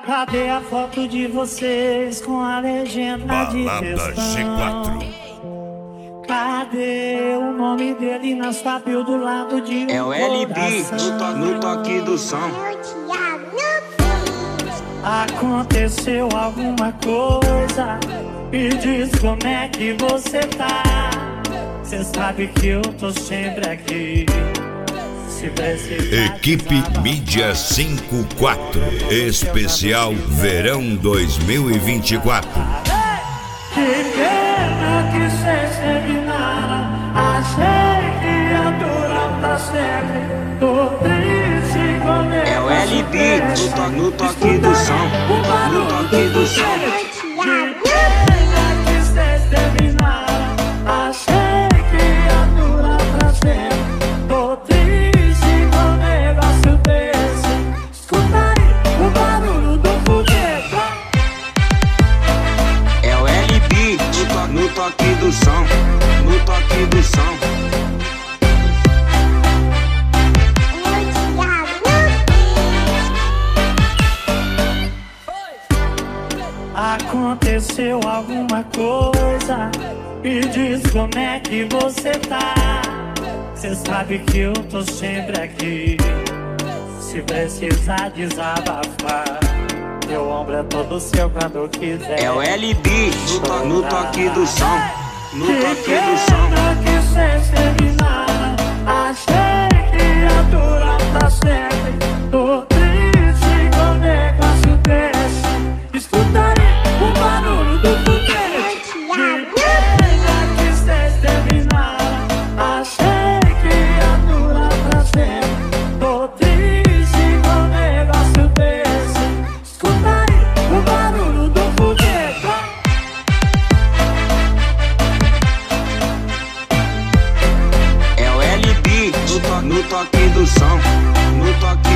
Cadê a foto de vocês com a legenda de textão? G4. Cadê o nome dele na sua bio do lado de um É o LB coração? no toque do som. Aconteceu alguma coisa? Me diz como é que você tá. Cê sabe que eu tô sempre aqui. Se precisar. Equipe Mídia 54, especial Verão 2024. Que pena que cês terminaram. Achei que ia durar pra sempre. Tô triste com ele. É o LB no toque do som. No toque do som. Que pena que cês terminaram. Achei que ia durar pra sempre. Tô triste com um negócio desse. Escuta aí o barulho do foguete. É o LB no toque do som. No toque do som. Aconteceu alguma coisa? Me diz como é que você tá. Cê sabe que eu tô sempre aqui. Se precisar desabafar, meu ombro é todo seu quando quiser. É o LB no toque do som. No Que toque do som. pena que cês terminaram. Achei que ia durar pra sempre. Tô triste com um negócio desse. Escuta aí o barulho do foguete. Que pena que cês terminaram. Achei que ia durar pra sempre. Tô triste com um negócio desse. Escuta aí o barulho do foguete. É o LB no toque do som. No toque